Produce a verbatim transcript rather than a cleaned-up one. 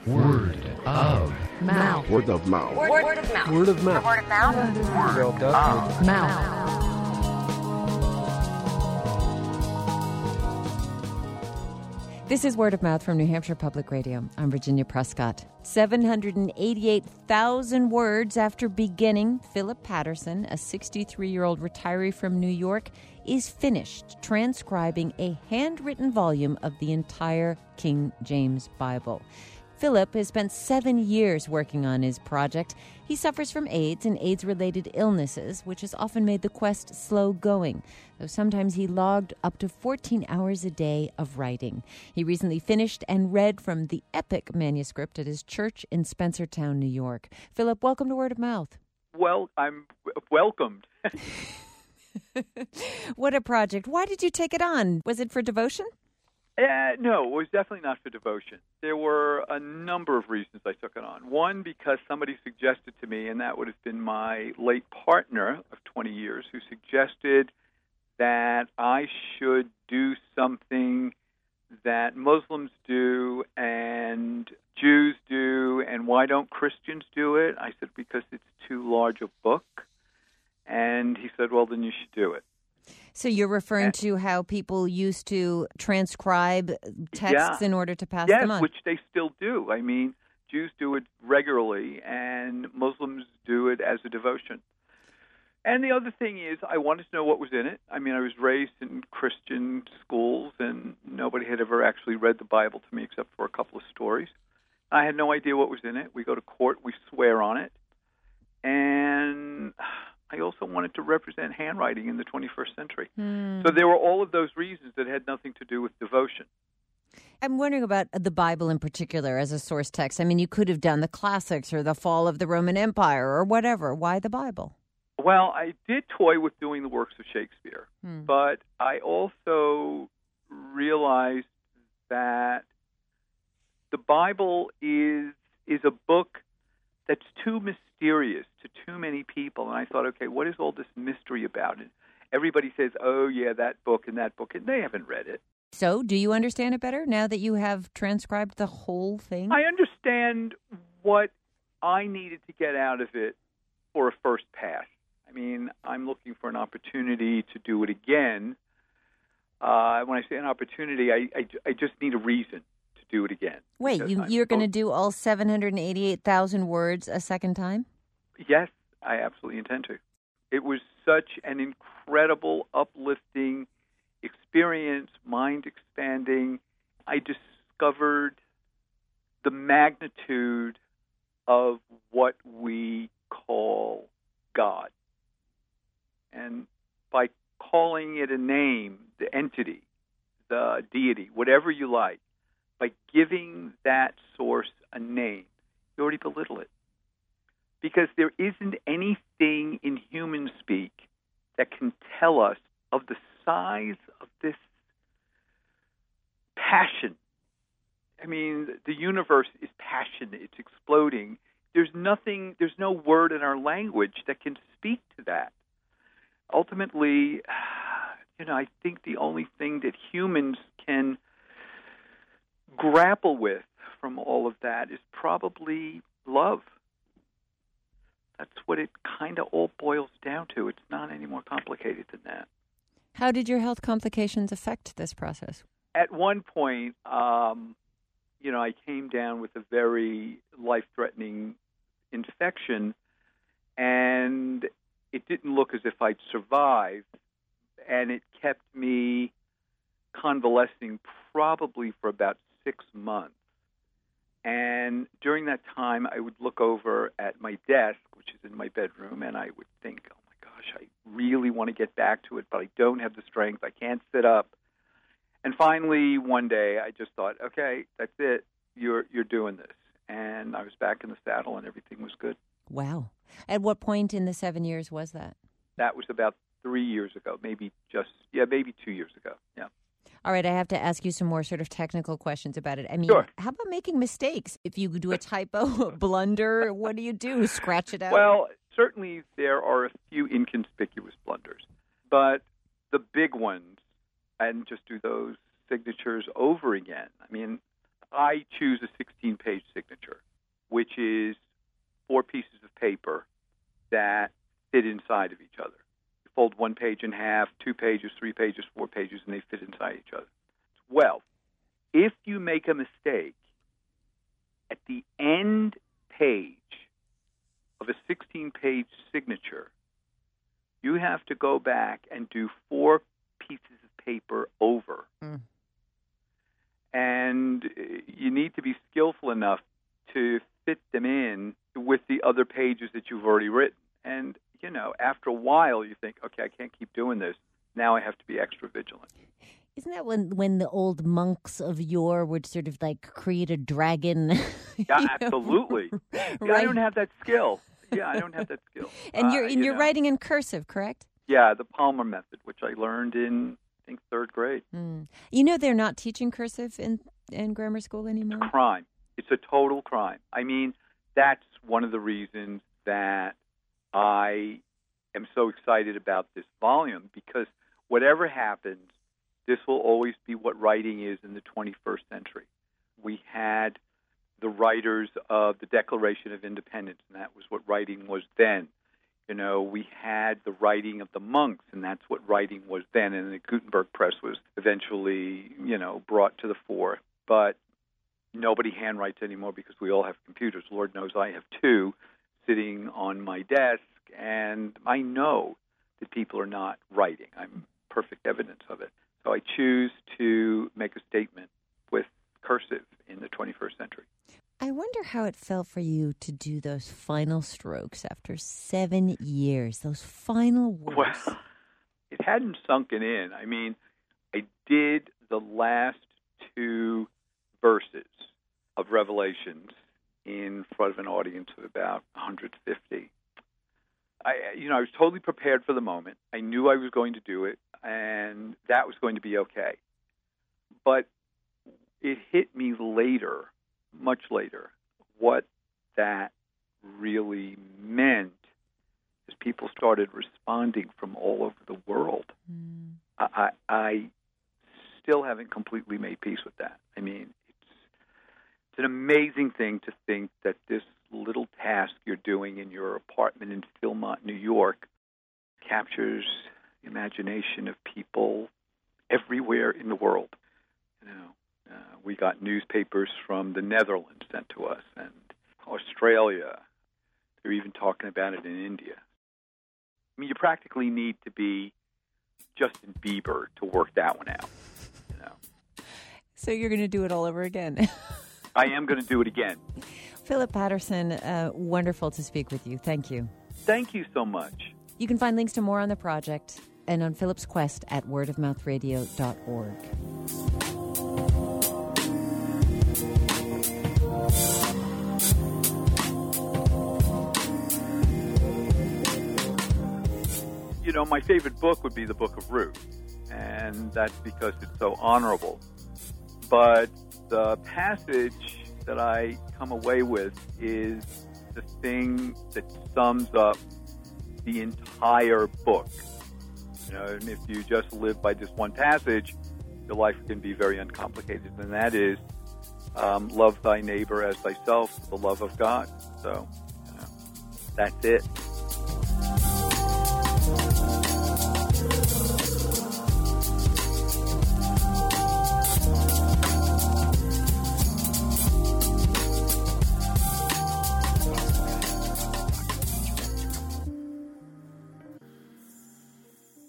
Word of mouth. Word of mouth. Word, word of mouth. Word of mouth. Word of mouth. Word of Mouth. This is Word of Mouth from New Hampshire Public Radio. I'm Virginia Prescott. seven hundred eighty-eight thousand words after beginning, Philip Patterson, a sixty-three-year-old retiree from New York, is finished transcribing a handwritten volume of the entire King James Bible. Philip has spent seven years working on his project. He suffers from AIDS and AIDS-related illnesses, which has often made the quest slow going, though sometimes he logged up to fourteen hours a day of writing. He recently finished and read from the epic manuscript at his church in Spencertown, New York. Philip, welcome to Word of Mouth. Well, I'm w- welcomed. What a project. Why did you take it on? Was it for devotion? Uh, no, it was definitely not for devotion. There were a number of reasons I took it on. One, because somebody suggested to me, and that would have been my late partner of twenty years, who suggested that I should do something that Muslims do and Jews do, and why don't Christians do it? I said, because it's too large a book. And he said, well, then you should do it. So you're referring to how people used to transcribe texts yeah. in order to pass yes, them on? Which they still do. I mean, Jews do it regularly, and Muslims do it as a devotion. And the other thing is, I wanted to know what was in it. I mean, I was raised in Christian schools, and nobody had ever actually read the Bible to me except for a couple of stories. I had no idea what was in it. We go to court, we swear on it. And I also wanted to represent handwriting in the twenty-first century. Hmm. So there were all of those reasons that had nothing to do with devotion. I'm wondering about the Bible in particular as a source text. I mean, you could have done the classics or the fall of the Roman Empire or whatever. Why the Bible? Well, I did toy with doing the works of Shakespeare, Hmm. but I also realized that the Bible is is a book that's too mysterious to too many people. And I thought, okay, what is all this mystery about it? Everybody says, oh, yeah, that book and that book, and they haven't read it. So do you understand it better now that you have transcribed the whole thing? I understand what I needed to get out of it for a first pass. I mean, I'm looking for an opportunity to do it again. Uh, when I say an opportunity, I, I, I just need a reason to do it again. Wait, you, you're going to do all seven hundred eighty-eight thousand words a second time? Yes, I absolutely intend to. It was such an incredible, uplifting experience, mind-expanding. I discovered the magnitude of what we call God. And by calling it a name, the entity, the deity, whatever you like, by giving that source a name, you already belittle it. Because there isn't anything in human speak that can tell us of the size of this passion. I mean, the universe is passionate. It's exploding. There's nothing, there's no word in our language that can speak to that. Ultimately, you know, I think the only thing that humans can grapple with from all of that is probably love. That's what it kind of all boils down to. It's not any more complicated than that. How did your health complications affect this process? At one point, um, you know, I came down with a very life-threatening infection, and it didn't look as if I'd survived, and it kept me convalescing probably for about six months. And during that time, I would look over at my desk, which is in my bedroom, and I would think, oh, my gosh, I really want to get back to it, but I don't have the strength. I can't sit up. And finally, one day, I just thought, okay, that's it. You're you're doing this. And I was back in the saddle, and everything was good. Wow. At what point in the seven years was that? That was about three years ago, maybe just, yeah, maybe two years ago, yeah. All right, I have to ask you some more sort of technical questions about it. I mean, Sure. How about making mistakes? If you do a typo, a blunder, what do you do? Scratch it out? Well, certainly there are a few inconspicuous blunders, but the big ones, and just do those signatures over again. I mean, I choose a sixteen-page signature, which is four pieces of paper that fit inside of each other. You fold one page in half, two pages, three pages, four pages, and they fit inside each other. Well, if you make a mistake at the end page of a sixteen-page signature, you have to go back and do four pieces of paper over. Mm. And you need to be skillful enough to fit them in with the other pages that you've already written. And, you know, after a while you think, okay, I can't keep doing this. Now I have to be extra vigilant. Isn't that when when the old monks of yore would sort of like create a dragon? Yeah, absolutely. Yeah, right? I don't have that skill. Yeah, I don't have that skill. And you're uh, and you you're know. writing in cursive, correct? Yeah, the Palmer method, which I learned in, I think, third grade. Mm. You know they're not teaching cursive in, in grammar school anymore? It's a crime. It's a total crime. I mean, that's one of the reasons that I am so excited about this volume, because whatever happens, this will always be what writing is in the twenty-first century. We had the writers of the Declaration of Independence, and that was what writing was then. You know, we had the writing of the monks, and that's what writing was then. And the Gutenberg press was eventually, you know, brought to the fore. But nobody handwrites anymore because we all have computers. Lord knows I have two sitting on my desk, and I know that people are not writing. I'm perfect evidence of it. So I choose to make a statement with cursive in the twenty-first century. I wonder how it felt for you to do those final strokes after seven years, those final words. Well, it hadn't sunken in. I mean, I did the last two verses of Revelations in front of an audience of about one hundred fifty. I, you know, I was totally prepared for the moment. I knew I was going to do it, and that was going to be okay. But it hit me later, much later, what that really meant as people started responding from all over the world. Mm. I, I still haven't completely made peace with that. I mean, it's, it's an amazing thing to think that this little task you're doing in your apartment in Philmont, New York, captures the imagination of people everywhere in the world. You know, uh, we got newspapers from the Netherlands sent to us, and Australia. They're even talking about it in India. I mean, you practically need to be Justin Bieber to work that one out. You know. So you're going to do it all over again. I am going to do it again. Philip Patterson, uh, wonderful to speak with you. Thank you. Thank you so much. You can find links to more on the project and on Philip's quest at word of mouth radio dot org. You know, my favorite book would be the Book of Ruth, and that's because it's so honorable. But the passage that I come away with is the thing that sums up the entire book. You know, and if you just live by just one passage, your life can be very uncomplicated, and that is um, love thy neighbor as thyself, the love of God. So, you know, that's it.